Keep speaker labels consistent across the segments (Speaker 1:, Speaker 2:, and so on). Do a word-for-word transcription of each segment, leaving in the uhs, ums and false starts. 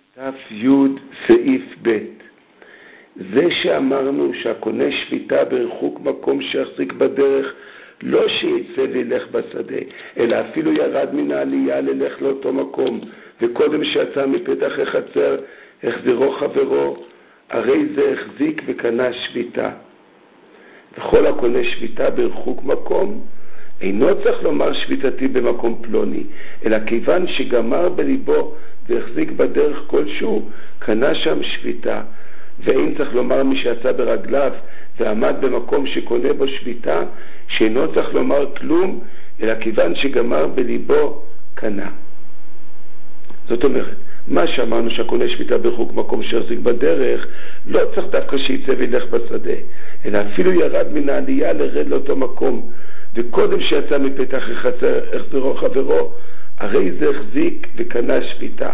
Speaker 1: תף יוד סעיף ב'. זה שאמרנו שהקונה שביתה ברחוק מקום שיחזיק בדרך, לא שיצא וילך בשדה, אלא אפילו ירד מן העלייה ללך לאותו מקום, וקודם שיצא מפתח החצר החזירו חברו, הרי זה החזיק וקנה שביתה. וכל הקונה שביתה ברחוק מקום, אינו צריך לומר שביתתי במקום פלוני, אלא כיוון שגמר בליבו והחזיק בדרך כלשהו, קנה שם שביתה. ואין צריך לומר מי שיצא ברגליו ועמד במקום שקונה בו שביתה, שאינו צריך לומר כלום, אלא כיוון שגמר בליבו, קנה. זאת אומרת, מה שאמרנו שהקונה שביתה ברחוק מקום שהחזיק בדרך, לא צריך דווקא שיצא וילך בשדה, אלא אפילו ירד מן העלייה לרד לאותו מקום, וקודם שיצא מפתח החצר החזירו חברו, הרי זה החזיק וקנה שביתה.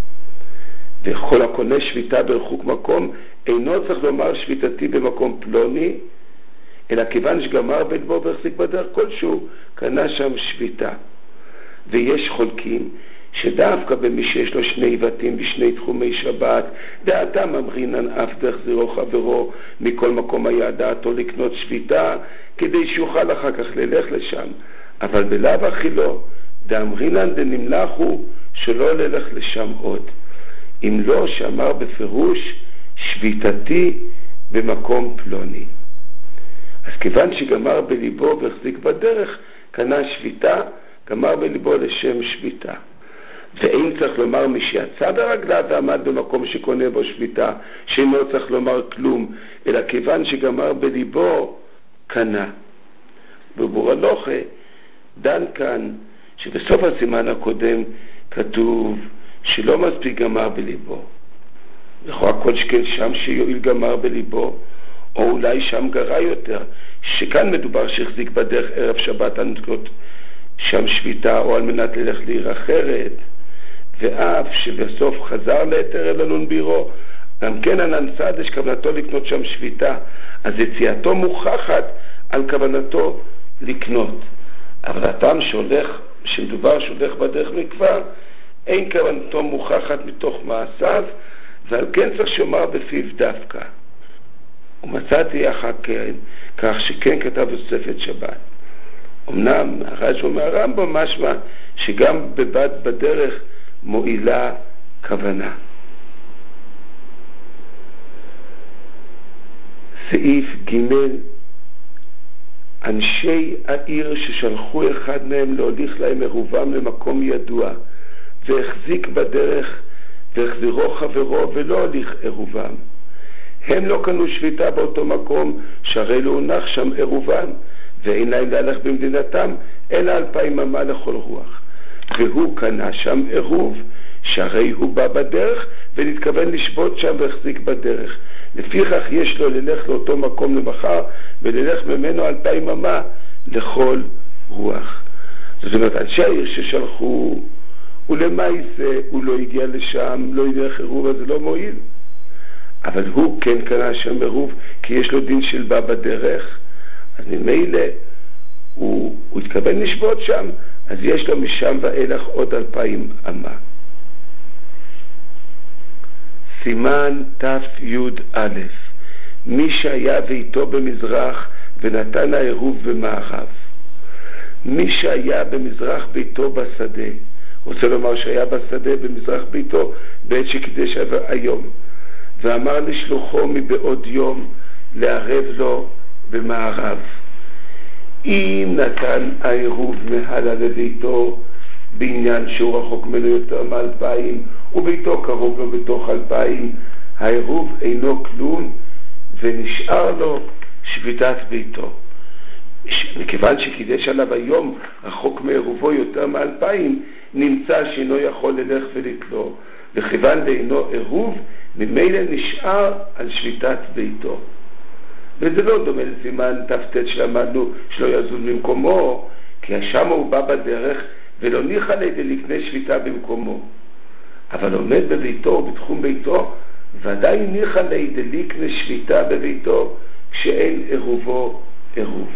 Speaker 1: וכל הקונה שביתה ברחוק מקום, אינו צריך לומר שביתתי במקום פלוני, אלא כיוון שגמר בליבו והחזיק בדרך כלשהו, קנה שם שביתה. ויש חולקים שדווקא במי שיש לו שני בתים בשני תחומי שבת, דעתם אמרינן אף דחזירו חברו, מכל מקום היה דעתו לקנות שביתה, כדי שיוכל אחר כך ללך לשם. אבל בלאו הכי לא, דאמרינן דנמלחו שלא ללך לשם עוד. אם לא, שאמר בפירוש שביתתי במקום פלוני. אז כיוון שגמר בליבו והחזיק בדרך, קנה שביתה, גמר בליבו לשם שביתה. ואין צריך לומר מי שיצא ברגליו ועמד במקום שקונה בו שביתה, שאינו צריך לומר כלום, אלא כיוון שגמר בליבו, קנה. בבור הלוכה דן כאן שבסוף הסימן הקודם כתוב שלא מספיק גמר בליבו. לכאורה כל שכן שם שיועיל גמר בליבו, או אולי שם גרה יותר, שכאן מדובר שהחזיק בדרך ערב שבת הנקות שם שביתה, או על מנת ללך לעיר אחרת, ואף שבסוף חזר ליתר אלון בירו, גם כן ענן סעדש כוונתו לקנות שם שביתה, אז יציאתו מוכחת על כוונתו לקנות. אבל הטעם שהולך, שמדובר שהולך בדרך מקווה, אין כוונתו מוכחת מתוך מעשיו, ועל כן צריך שומר בפיו דווקא. ומצאתי אחר כן, כך שכן כתב תוספת שבת. אמנם הרש"י אומר הרמב"ם משמע שגם בבת בדרך מועילה כוונה. סעיף ג' אנשי העיר ששלחו אחד מהם להוליך להם עירובם למקום ידוע, והחזיק בדרך והחזירו חברו ולא הוליך עירובם. הם לא קנו שביתה באותו מקום, שהרי לא הונח שם עירובם, ואין להם להלך במדינתם, אלא אלפיים אמה לכל רוח. והוא קנה שם עירוב, שהרי הוא בא בדרך, ונתכוון לשבות שם והחזיק בדרך. לפיכך יש לו ללך לאותו מקום למחר, וללך ממנו אלפיים אמה לכל רוח. זאת אומרת, אנשי העיר ששלחו, ולמעשה הוא לא הגיע לשם, לא ילך עירוב, אז זה לא מועיל. אבל הוא כן קנה שם עירוב, כי יש לו דין של בא בדרך, אז ממילא הוא, הוא התכוון לשבות שם, אז יש לו משם ואילך עוד אלפיים אמה. סימן תף יוד א', מי שהיה ואיתו במזרח ונתן העירוב במערב. מי שהיה במזרח ביתו בשדה, רוצה לומר שהיה בשדה במזרח ביתו בעת שקידש היום, ואמר לשלוחו מבעוד יום לערב לו במערב. אם נתן העירוב מהלה לביתו בעניין שהוא רחוק ממנו יותר מאלפיים, וביתו קרוב לו בתוך אלפיים, העירוב אינו כלום ונשאר לו שביתת ביתו. מכיוון שקידש עליו היום רחוק מעירובו יותר מאלפיים, נמצא שאינו יכול ללך ולתלו, וכיוון לאינו עירוב, ממילא נשאר על שביתת ביתו. וזה לא דומה לסימן תפתת שלמדנו שלא יזוז ממקומו, כי שם הוא בא בדרך ולא ניחא לידי לקנה שביתה במקומו. אבל עומד בביתו ובתחום ביתו, ודאי ניחא לידי לקנה שביתה בביתו כשאין עירובו עירוב.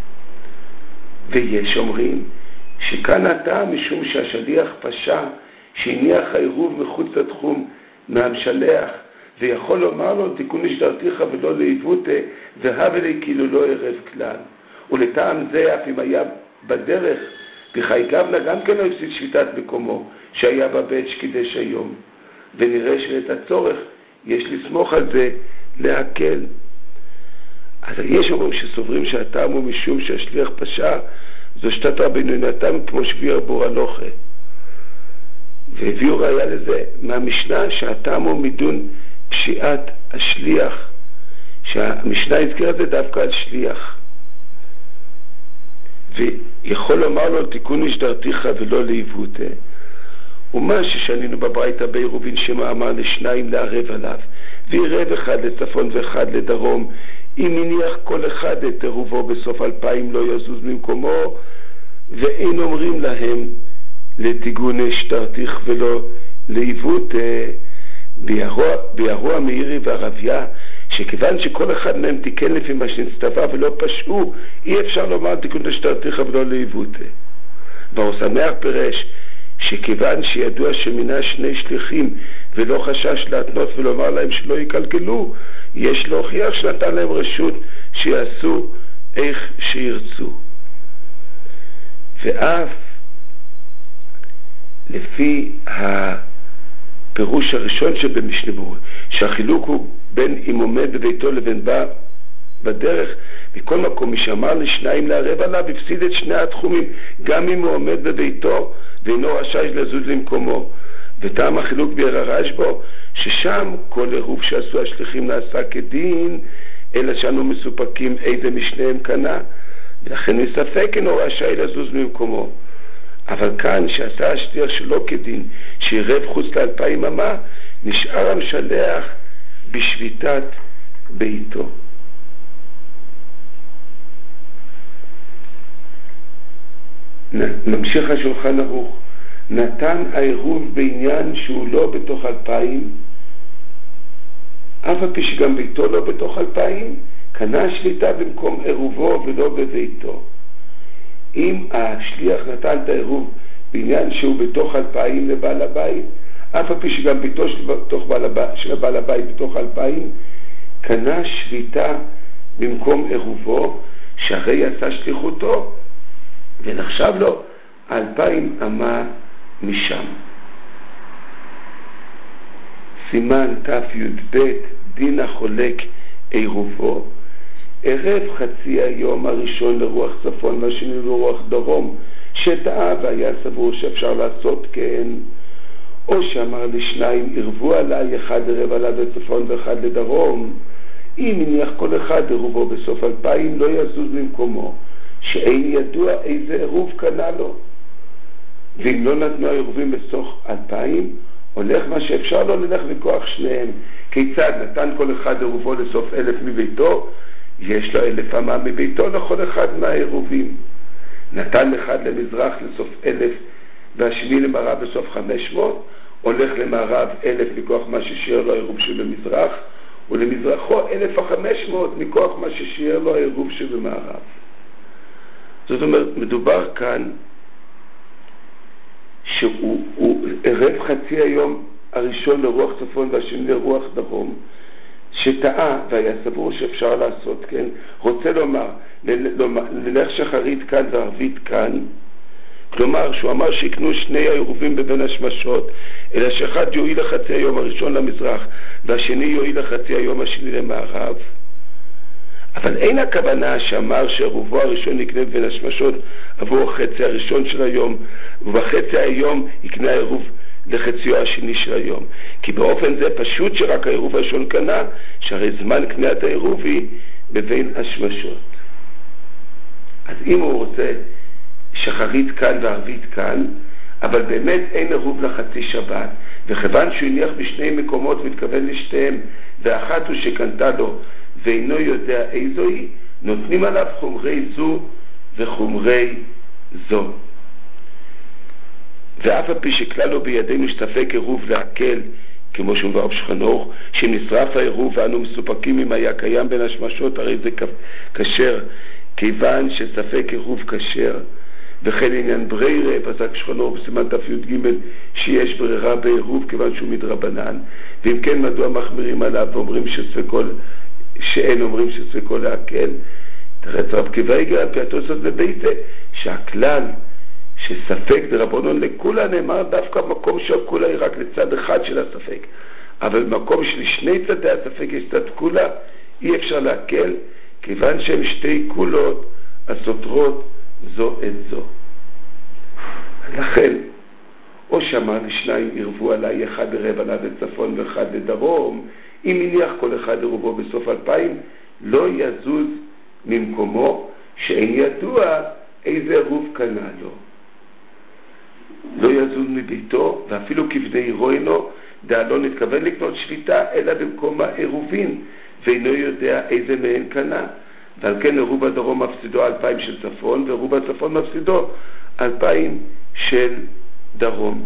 Speaker 1: ויש אומרים שכאן הטעם משום שהשליח פשע שהניח העירוב מחוץ לתחום מהמשלח, ויכול לומר לו תיקון לשדרתיך ולא לעיוותה, והבה לי כאילו לא ערב כלל. ולטעם זה אף אם היה בדרך, בחי גבנה גם כן לא הפסיד שביתת מקומו, שהיה בבית שקידש היום. ונראה שאת הצורך יש לסמוך על זה להקל. אז יש אומרים שסוברים שהטעם הוא משום שהשליח פשע, זו שתת רבינו נתן כמו שביר בור הלוכה. והביאו ראיה לזה מהמשנה שהטעם הוא מדון פשיעת השליח, שהמשנה הזכירה זה דווקא על שליח. ויכול לומר לו תיקון לשדרתיך ולא לעיוותה, ומה ששנינו בברייתא בעירובין שמה אמר לשניים לערב עליו, ועירב אחד לצפון ואחד לדרום, אם הניח כל אחד את עירובו בסוף אלפיים לא יזוז ממקומו, ואין אומרים להם לתיקון לשדרתיך ולא לעיוותה. ביארו המאירי והרביה, שכיוון שכל אחד מהם תיקן לפי מה שנצטווה ולא פשעו, אי אפשר לומר תיקון לשדרתיך ולא לעיוותה. והוא שמח פירש שכיוון שידוע שמינה שני שליחים ולא חשש להתנות ולומר להם שלא יקלקלו, יש להוכיח שנתן להם רשות שיעשו איך שירצו. ואף לפי הפירוש הראשון שבמשנה ברורה, שהחילוק הוא בין אם עומד בביתו לבין בא בדרך, מכל מקום מי שאמר לשניים לערב עליו הפסיד את שני התחומים, גם אם הוא עומד בביתו ואינו רשאי לזוז למקומו. וטעם החילוק ביאר הרשב"א ששם כל עירוב שעשו השליחים נעשה כדין, אלא שאנו מסופקים איזה משניהם קנה, ולכן מספק אינו רשאי לזוז ממקומו. אבל כאן שעשה השליח שלא כדין, שעירב חוץ לאלפיים אמה, נשאר המשלח בשביתת ביתו. ממשיך השולחן ערוך, נתן העירוב בעניין שהוא לא בתוך אלפיים, אף על פי שגם ביתו לא בתוך אלפיים, קנה שליטה במקום עירובו ולא בביתו. אם השליח נתן את העירוב בעניין שהוא בתוך אלפיים לבעל הבית, אף על פי שגם ביתו של בעל הבית בתוך אלפיים, קנה שליטה במקום עירובו, שהרי עשה שליחותו ונחשב לו אלפיים אמה משם. סימן ת"י"ב דין החולק עירובו, ערב חצי היום הראשון לרוח צפון והשני לרוח דרום, שטעה והיה סבור שאפשר לעשות כן, או שאמר לשניים ערבו עליי, אחד ערב עליו לצפון ואחד לדרום, אם הניח כל אחד עירובו בסוף אלפיים לא יזוז ממקומו, שאין ידוע איזה עירוב קנה לו. ואם לא נתנו העירובים בסוף אלפיים, הולך מה שאפשר לו ללך בכוח שניהם. כיצד נתן כל אחד עירובו לסוף אלף מביתו, יש לו אלף אמה מביתו לכל אחד מהעירובים. נתן אחד למזרח לסוף אלף והשני למערב בסוף חמש מאות, הולך למערב אלף מכוח מה ששיער לו העירוב שבמזרח, ולמזרחו אלף וחמש מאות מכוח מה ששיער לו העירוב שבמערב. זאת אומרת, מדובר כאן שהוא ערב חצי היום הראשון לרוח צפון והשני לרוח דרום, שטעה והיה סבור שאפשר לעשות כן, רוצה לומר ללך שחרית כאן וערבית כאן, כלומר שהוא אמר שיקנו שני העירובים בבין השמשות, אלא שאחד יועיל לחצי היום הראשון למזרח והשני יועיל לחצי היום השני למערב. אבל אין הכוונה שאמר שעירובו הראשון יקנה בין השמשות עבור החצי הראשון של היום, ובחצי היום יקנה העירוב לחציו השני של היום. כי באופן זה פשוט שרק העירוב הראשון קנה, שהרי זמן קניית העירוב היא בבין השמשות. אז אם הוא רוצה שחרית כאן וערבית כאן, אבל באמת אין עירוב לחצי שבת, וכיוון שהוא הניח בשני מקומות והתכוון לשתיהם, ואחת הוא שקנתה לו ואינו יודע איזו היא, נותנים עליו חומרי זו וחומרי זו. ואף על פי שכלל לא בידינו שתפק עירוב להקל, כמו שמובא בשולחן ערוך, שנשרף העירוב ואנו מסופקים אם היה קיים בין השמשות, הרי זה כשר, כיוון שספק עירוב כשר, וכן עניין ברירה, פסק שולחן ערוך בסימן ת' י' ג' שיש ברירה בעירוב כיוון שהוא מדרבנן, ואם כן מדוע מחמירים עליו ואומרים שספקו, שאין אומרים שספקו להקל. תראה רב כבייגה על פי התוספות בביתה, שהכלל שספק דרבנן לכולה נאמר דווקא במקום שהכולה היא רק לצד אחד של הספק, אבל במקום שלשני צדי הספק יש צד כולה, אי אפשר להקל, כיוון שהן שתי כולות הסותרות זו את זו. לכן, או שאמר לשניים ערבו עליי, אחד ערב עליו לצפון ואחד לדרום, אם מניח כל אחד ערבו בסוף אלפיים, לא יזוז ממקומו, שאין ידוע איזה ערוב קנה לו. לא יזוז מביתו, ואפילו כבני רוינו, דעה לא נתכוון לקנות שביתה, אלא במקום העירובין, ואינו יודע איזה מהן קנה. ועל כן עירוב הדרום מפסידו אלפיים של צפון, ועירוב הצפון מפסידו אלפיים של דרום.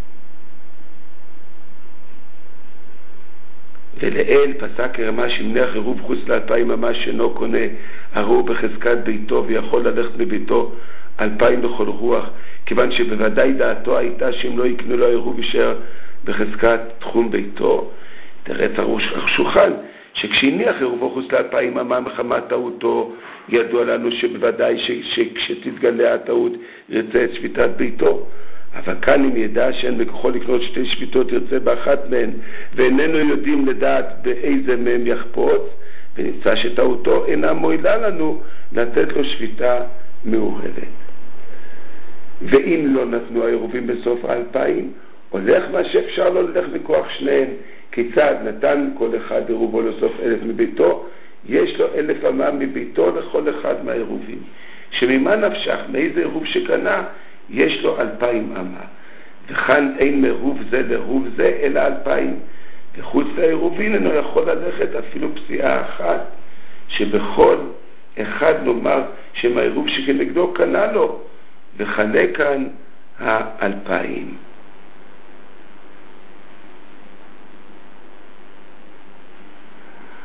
Speaker 1: ולאל פסק רמה שמניח עירוב חוץ לאלפיים ממש שאינו קונה, הרי הוא בחזקת ביתו ויכול ללכת מביתו אלפיים בכל רוח, כיוון שבוודאי דעתו הייתה שאם לא יקנו לו עירוב יישאר בחזקת תחום ביתו. תראה את השולחן, שכשהניח עירובו חוץ לאלפיים אמה מחמת טעותו, ידוע לנו שבוודאי שכשתתגלה הטעות ירצה את שביתת ביתו. אבל כאן אם ידע שאין בכוחו לקנות שתי שביתות ירצה באחת מהן, ואיננו יודעים לדעת באיזה מהם יחפוץ, ונמצא שטעותו אינה מועילה לנו לתת לו שביתה מאוחרת. ואם לא נתנו העירובים בסוף האלפיים, הולך מה שאפשר לא ללך מכוח שניהם. כיצד נתן כל אחד עירובו לסוף אלף מביתו, יש לו אלף אמה מביתו לכל אחד מהעירובים. שממה נפשך, מאיזה עירוב שקנה, יש לו אלפיים אמה. וכאן אין מעירוב זה לעירוב זה, אלא אלפיים. וחוץ לעירובין אינו יכול ללכת אפילו פסיעה אחת, שבכל אחד נאמר שמהעירוב שכנגדו קנה לו, וחנה כאן האלפיים.